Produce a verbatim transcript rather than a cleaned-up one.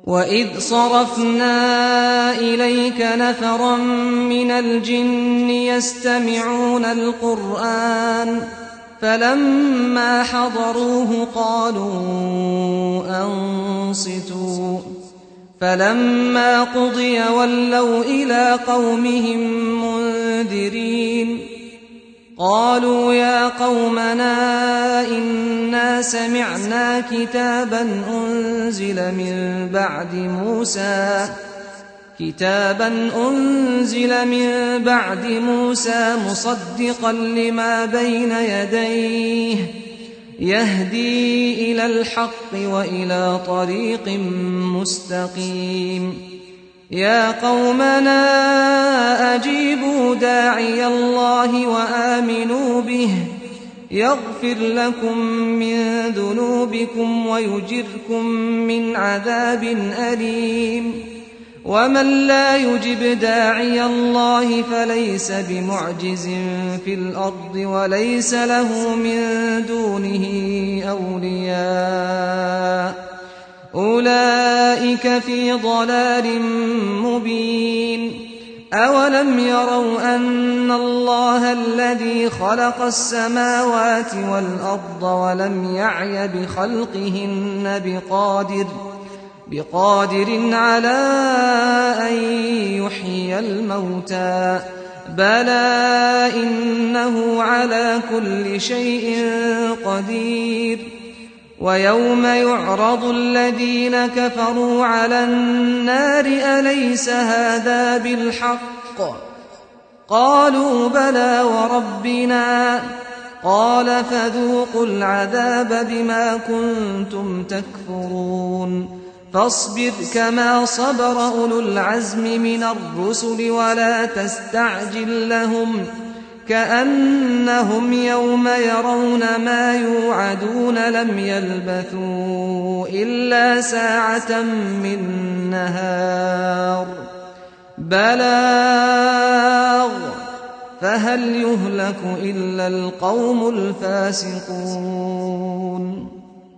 وَإِذْ صَرَفْنَا إِلَيْكَ نَفَرًا مِنَ الْجِنِّ يَسْتَمِعُونَ الْقُرْآنَ فَلَمَّا حَضَرُوهُ قَالُوا أَنصِتُوا فَلَمَّا قُضِيَ وَلَّوْا إِلَىٰ قَوْمِهِم مُّنذِرِينَ قَالُوا يَا قَوْمَنَا إِنَّا سَمِعْنَا كِتَابًا أُنزِلَ مِن بَعْدِ مُوسَىٰ كِتَابًا أُنزِلَ مِن بَعْدِ مُوسَىٰ مُصَدِّقًا لِّمَا بَيْنَ يَدَيْهِ يَهْدِي إِلَى الْحَقِّ وَإِلَىٰ طَرِيقٍ مُّسْتَقِيمٍ يَا قَوْمَنَا أَجِيبُوا دَاعِيَ اللَّهِ وَآمِنُوا بِهِ يَغْفِرْ لَكُم مِّن ذُنُوبِكُمْ وَيُجِرْكُم مِّنْ عَذَابٍ أَلِيمٍ وَمَن لَّا يُجِبْ دَاعِيَ اللَّهِ فَلَيْسَ بِمُعْجِزٍ فِي الْأَرْضِ وَلَيْسَ لَهُ مِن دُونِهِ أَوْلِيَاءُ أُولَٰئِكَ فِي ضَلَالٍ مُّبِينٍ أَوَلَمْ يَرَوْا أَنَّ اللَّهَ الَّذِي خَلَقَ السَّمَاوَاتِ وَالْأَرْضَ وَلَمْ يَعْيَ بِخَلْقِهِنَّ بِقَادِرٍ بقادر على أن يحيي الموتى بلى إنه على كل شيء قدير ويوم يعرض الذين كفروا على النار أليس هذا بالحق قالوا بلى وربنا قال فذوقوا العذاب بما كنتم تكفرون فاصبر كما صبر أولو العزم من الرسل ولا تستعجل لهم كأنهم يوم يرون ما يوعدون لم يلبثوا إلا ساعة من نهار بلاغ فهل يهلك إلا القوم الفاسقون